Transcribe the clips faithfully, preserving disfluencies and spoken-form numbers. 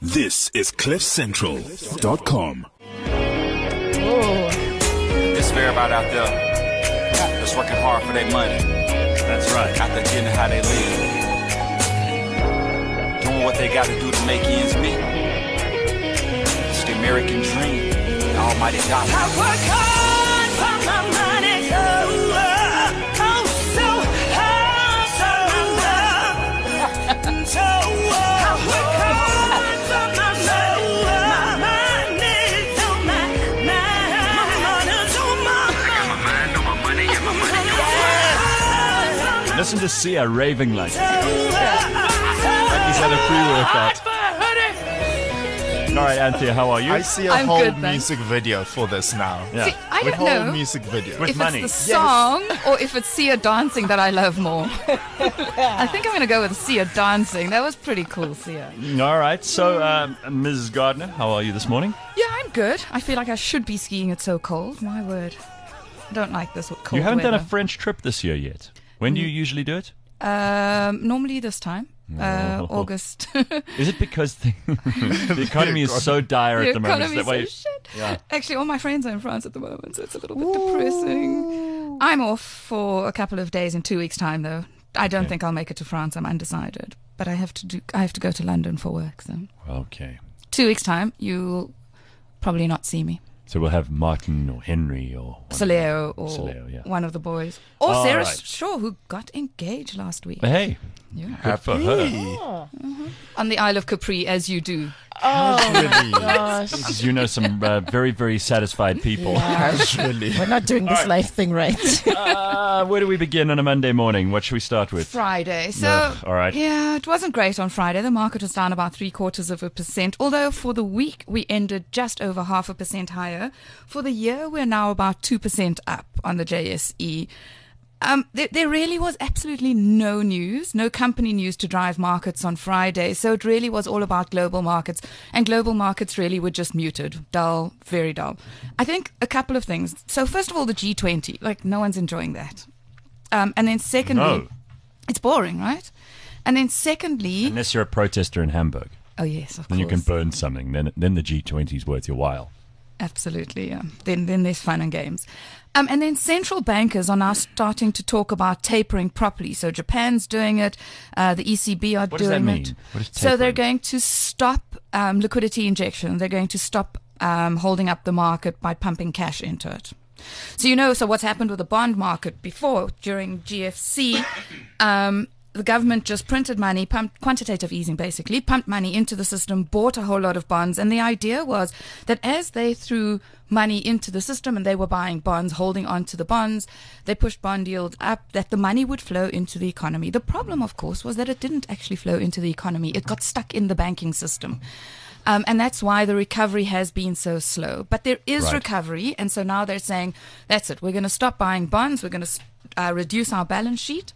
This is cliff central dot com. It's for everybody out there that's working hard for their money. That's right. Out there getting how they live. Doing what they got to do to make ends meet. It's the American dream. The almighty God. I work hard for my money. Oh, oh, oh, so hard for my love. So, oh, I work hard for my money. So my, my, my money, so my, I got my mind on my money and my money on my mind. Listen to Sia raving like like he's had a pre-workout. All right, Anthea, how are you? I see a I'm whole good, thanks. music video for this now. Yeah. See, I A don't whole know music video. With if money. it's the song or if it's Sia dancing that I love more. I think I'm going to go with Sia dancing. That was pretty cool, Sia. All right, so um, Missus Gardner, how are you this morning? Yeah, I'm good. I feel like I should be skiing. It's so cold. My word. I don't like this cold you haven't weather. done a French trip this year yet. When do you usually do it? Um, normally this time, uh, Oh. August. Is it because the, the economy is so dire The at the moment? Is economy's that why so you- shit. Yeah. Actually, all my friends are in France at the moment, so it's a little bit depressing. I'm off for a couple of days in two weeks' time, though. I don't Okay. think I'll make it to France. I'm undecided, but I have to do. I have to go to London for work. So Okay. two weeks' time, you'll probably not see me. So we'll have Martin or Henry or... one of Soleo them. or Soleo, yeah. one of the boys, or All Sarah right. Shaw, who got engaged last week Hey, Yeah. good for her. on the Isle of Capri, as you do. Casually. Because you know some uh, very, very satisfied people. Casually. We're not doing this life thing right. Uh, where do we begin on a Monday morning? What should we start with? Friday. So, Ugh, all right. yeah, it wasn't great on Friday. The market was down about three quarters of a percent, although for the week we ended just over half a percent higher. For the year, we're now about two percent up on the J S E. Um, there, there really was absolutely no news, no company news to drive markets on Friday. So it really was all about global markets. And global markets really were just muted, dull, very dull. I think a couple of things. So first of all, the G twenty, like no one's enjoying that. Um, and then secondly, No. it's boring, right? And then secondly, Unless you're a protester in Hamburg. oh yes, of Then you can course. burn something. Then then the G twenty is worth your while. Absolutely, yeah. Then, then there's fun and games. Um, and then central bankers are now starting to talk about tapering properly. So Japan's doing it. Uh, the E C B are What does doing that it. mean? What is So they're tapering? going to stop um, liquidity injection. They're going to stop um, holding up the market by pumping cash into it. So you know, so what's happened with the bond market before during G F C? Um, the government just printed money, pumped quantitative easing basically, pumped money into the system, bought a whole lot of bonds. And the idea was that as they threw money into the system and they were buying bonds, holding on to the bonds, they pushed bond yields up, that the money would flow into the economy. The problem, of course, was that it didn't actually flow into the economy. It got stuck in the banking system. Um, and that's why the recovery has been so slow. But there is Right. recovery. And so now they're saying, that's it. We're going to stop buying bonds. We're going to uh, reduce our balance sheet.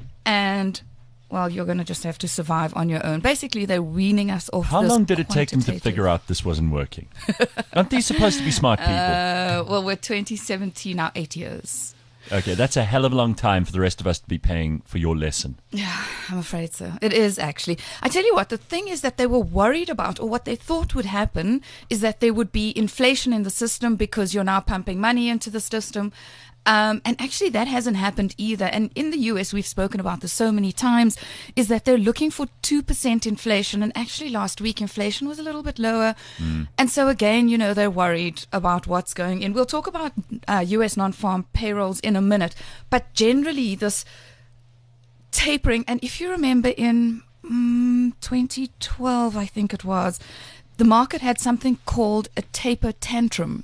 And, well, you're going to just have to survive on your own. Basically, they're weaning us off How this long did it take them to quantitative- figure out this wasn't working? Aren't these supposed to be smart people? Uh, well, we're twenty seventeen, now eight years. Okay, that's a hell of a long time for the rest of us to be paying for your lesson. Yeah, I'm afraid so. It is actually. I tell you what, the thing is that they were worried about, or what they thought would happen, is that there would be inflation in the system because you're now pumping money into the system. Um, and actually, that hasn't happened either. And in the U S, we've spoken about this so many times, is that they're looking for two percent inflation. And actually, last week, inflation was a little bit lower. And so, again, you know, they're worried about what's going in. We'll talk about uh, U S non-farm payrolls in a minute. But generally, this tapering, and if you remember in mm, twenty twelve, I think it was, the market had something called a taper tantrum.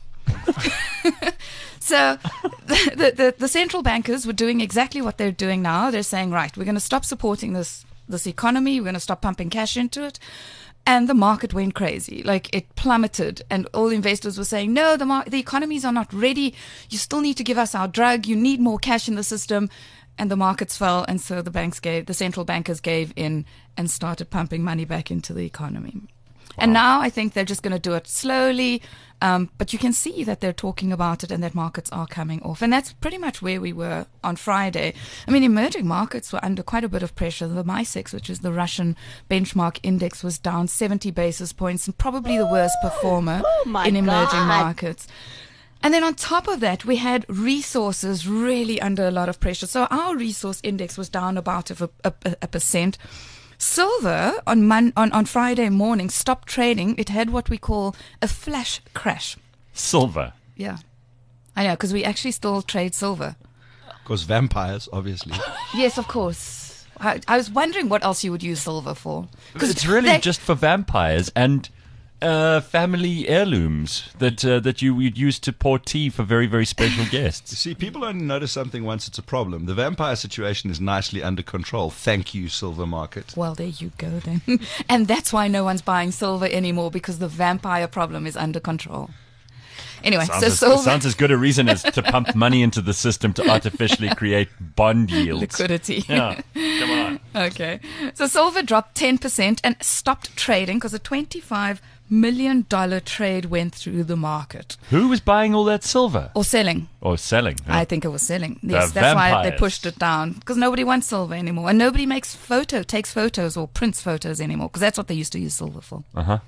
So the, the the central bankers were doing exactly what they're doing now. They're saying, right, we're going to stop supporting this this economy. We're going to stop pumping cash into it. And the market went crazy. Like, it plummeted. And all investors were saying, no, the mar- the economies are not ready. You still need to give us our drug. You need more cash in the system. And the markets fell. And so the banks gave, the central bankers gave in and started pumping money back into the economy. And now I think they're just going to do it slowly. Um, but you can see that they're talking about it and that markets are coming off. And that's pretty much where we were on Friday. I mean, emerging markets were under quite a bit of pressure. The MySex, which is the Russian benchmark index, was down seventy basis points and probably the worst performer in emerging markets. And then on top of that, we had resources really under a lot of pressure. So our resource index was down about a, a, a percent. Silver on, Mon- on on Friday morning stopped trading. It had what we call a flash crash. Silver. Yeah, I know, because we actually still trade silver. Because vampires, obviously. Yes, of course. I, I was wondering what else you would use silver for. It's really they- just for vampires and uh, family heirlooms that uh, that you would use to pour tea for very, very special guests. See, people only notice something once it's a problem. The vampire situation is nicely under control. Thank you, silver market. Well, there you go then. And that's why no one's buying silver anymore, because the vampire problem is under control. Anyway, Sounds, so as, silver... sounds as good a reason as to pump money into the system to artificially create bond yields. Liquidity. Yeah, come on. Okay. So silver dropped ten percent and stopped trading because a twenty-five million dollars trade went through the market. Who was buying all that silver? Or selling. Or selling? I yeah. think it was selling. The Yes, that's why they vampires. pushed it down, because nobody wants silver anymore. And nobody makes photo, takes photos or prints photos anymore, because that's what they used to use silver for. Uh-huh.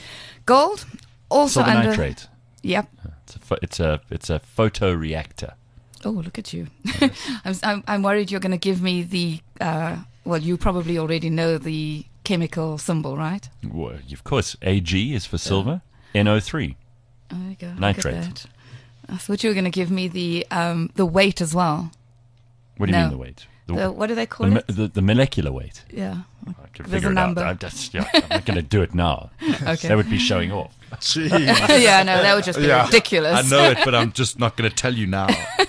Gold, also Silver under... nitrate. Yep. It's a, pho- it's a it's a photo reactor. Oh, look at you. I'm, I'm, I'm worried you're going to give me the, uh, well, you probably already know the chemical symbol, right? Well, of course, A G is for silver. N O three. Oh, there you go. Look at Nitrate. that. I thought you were going to give me the um, the weight as well. What do you No. mean the weight? The, The, what do they the, call me- it? the, the molecular weight. Yeah. I can There's figure a it number. out. I'm, just, yeah, I'm not going to do it now. Okay. That would be showing off. Jeez. Yeah, no, that would just be Yeah. ridiculous. I know it, but I'm just not going to tell you now.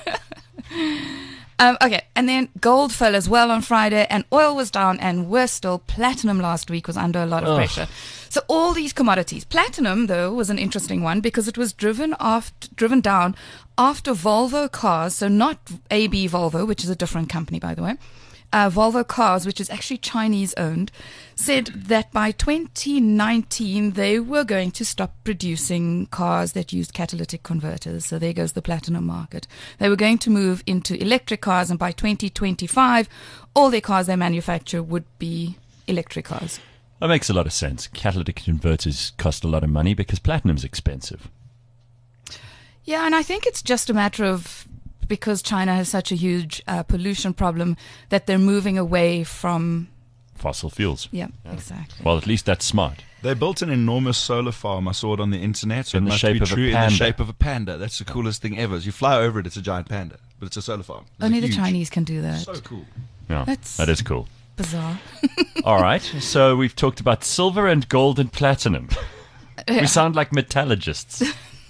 Um, okay, and then gold fell as well on Friday, and oil was down, and worse still, platinum last week was under a lot of Ugh. pressure. So all these commodities. Platinum, though, was an interesting one because it was driven after, driven down after Volvo Cars, so not A B Volvo, which is a different company, by the way. Uh, Volvo Cars, which is actually Chinese owned, said that by twenty nineteen they were going to stop producing cars that used catalytic converters. So there goes the platinum market. They were going to move into electric cars, and by twenty twenty-five, all their cars they manufacture would be electric cars. That makes a lot of sense. Catalytic converters cost a lot of money because platinum's expensive. Yeah, and I think it's just a matter of, because China has such a huge uh, pollution problem, that they're moving away from. Fossil fuels. Yeah, exactly. Well, at least that's smart. They built an enormous solar farm. I saw it on the internet. So In it the must shape be of a true in the panda. shape of a panda. That's the coolest thing ever. As you fly over it, it's a giant panda, but it's a solar farm. It's Only the huge. Chinese can do that. So cool. Yeah, That's- that is cool. Bizarre. All right, so we've talked about silver and gold and platinum. We sound like metallurgists.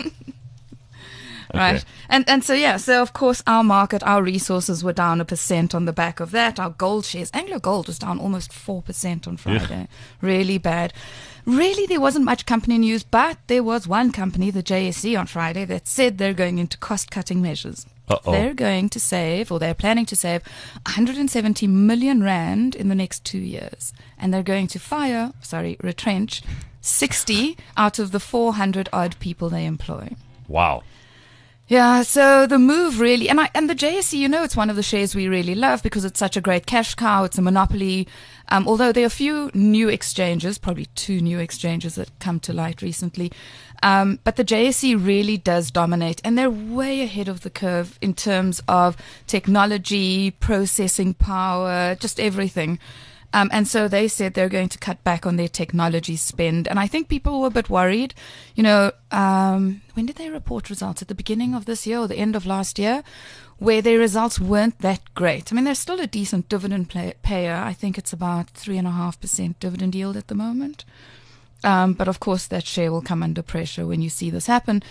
Right. Okay. And and so, yeah, so of course our market, our resources were down a percent on the back of that. Our gold shares, Anglo Gold was down almost four percent on Friday. Really bad. Really, there wasn't much company news, but there was one company, the J S E, on Friday that said they're going into cost-cutting measures. Uh-oh. They're going to save, or they're planning to save, one hundred seventy million rand in the next two years. And they're going to fire, sorry, retrench sixty out of the four hundred odd people they employ. Wow. Yeah, so the move really, and I and the J S E, you know, it's one of the shares we really love because it's such a great cash cow. It's a monopoly. Um, although there are a few new exchanges, probably two new exchanges that come to light recently. Um, but the J S E really does dominate, and they're way ahead of the curve in terms of technology, processing power, just everything. Um, and so they said they're going to cut back on their technology spend. And I think people were a bit worried. You know, um, when did they report results? At the beginning of this year or the end of last year, where their results weren't that great. I mean, they're still a decent dividend play- payer. I think it's about three point five percent dividend yield at the moment. Um, but of course, that share will come under pressure when you see this happen.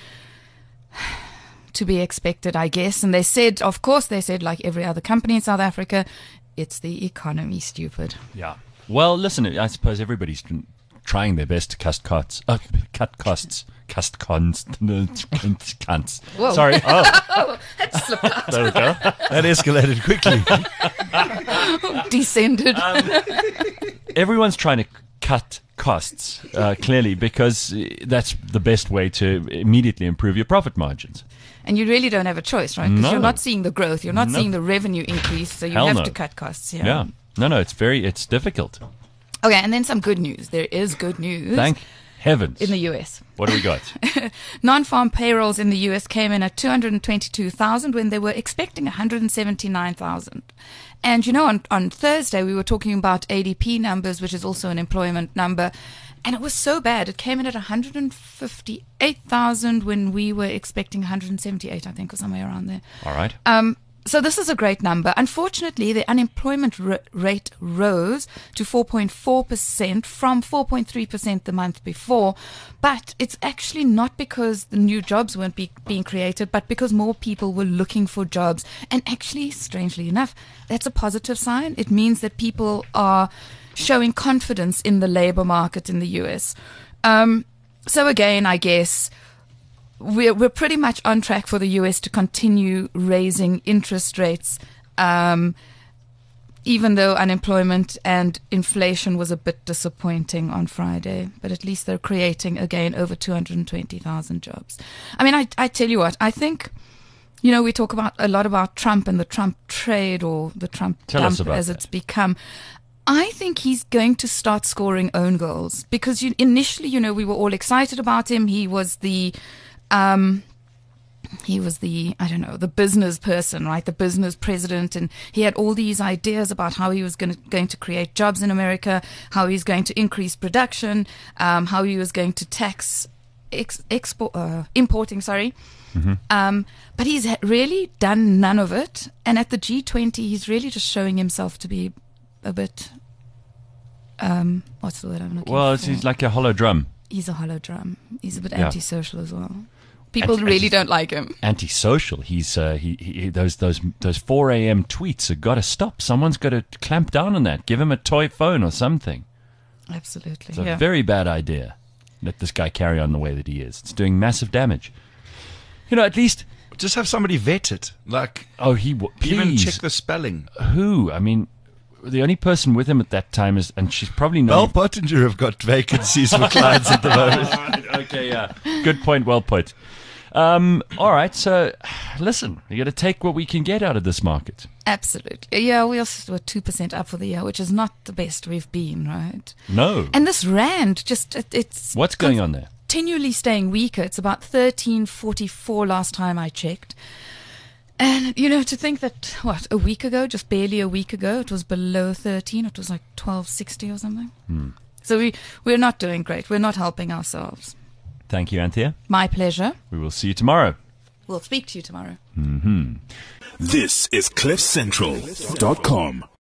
To be expected, I guess. And they said, of course, they said, like every other company in South Africa, it's the economy, stupid. Yeah. Well, listen, I suppose everybody's been trying their best to cut costs. Uh, cut costs. Cut cons. Cunts. Whoa. Sorry. Oh, Oh, that slipped out. there we go. That escalated quickly. Descended. Everyone's trying to cut costs, uh, clearly, because uh, that's the best way to immediately improve your profit margins. And you really don't have a choice, right? Because No. you're not seeing the growth, you're not No. seeing the revenue increase, so you Hell have no. to cut costs. Yeah. Yeah. No, no, it's very, it's difficult. Okay, and then some good news. There is good news Thank heavens. in the U S. What do we got? Non-farm payrolls in the U S came in at two hundred twenty-two thousand when they were expecting one hundred seventy-nine thousand. And you know, on, on Thursday we were talking about A D P numbers, which is also an employment number, and it was so bad. It came in at one hundred fifty-eight thousand when we were expecting one hundred seventy-eight, I think, or somewhere around there. All right. Um, so this is a great number. Unfortunately, the unemployment r- rate rose to four point four percent from four point three percent the month before. But it's actually not because the new jobs weren't be- being created, but because more people were looking for jobs. And actually, strangely enough, that's a positive sign. It means that people are showing confidence in the labor market in the U S. Um, so again, I guess we're, we're pretty much on track for the U S to continue raising interest rates, um, even though unemployment and inflation was a bit disappointing on Friday. But at least they're creating, again, over two hundred twenty thousand jobs. I mean, I, I tell you what, I think, you know, we talk about a lot about Trump and the Trump trade or the Trump Tell us dump about as that. it's become. I think he's going to start scoring own goals because you, initially, you know, we were all excited about him. He was the, um, he was the, I don't know, the business person, right? The business president. And he had all these ideas about how he was going to, going to create jobs in America, how he's going to increase production, um, how he was going to tax ex- export, uh, importing, sorry. Mm-hmm. Um, but he's ha- really done none of it. And at the G twenty, he's really just showing himself to be a bit, um, what's the word I'm looking Well, for? it's, he's like a hollow drum. He's a hollow drum. He's a bit Yeah. antisocial as well. People Anti- really anti- don't like him. Antisocial. He's uh, he, he those those those four a.m. tweets have got to stop. Someone's got to clamp down on that. Give him a toy phone or something. Absolutely. It's a Yeah. very bad idea. Let this guy carry on the way that he is. It's doing massive damage. You know, at least. Just have somebody vet it. Like, Oh, he w- please. even check the spelling. Who? I mean, the only person with him at that time is, and she's probably Bell not. Pottinger have got vacancies for clients at the moment. Okay, yeah. Good point. Well put. Um, all right. So, listen, you got to take what we can get out of this market. Absolutely. Yeah, we also were two percent up for the year, which is not the best we've been, right? No. And this rand, just, it, it's What's going on there? continually staying weaker. It's about thirteen forty-four last time I checked. And, you know, to think that, what, a week ago, just barely a week ago, it was below thirteen. It was like twelve sixty or something. Hmm. So we, we're not doing great. We're not helping ourselves. Thank you, Anthea. My pleasure. We will see you tomorrow. We'll speak to you tomorrow. This is cliff central dot com.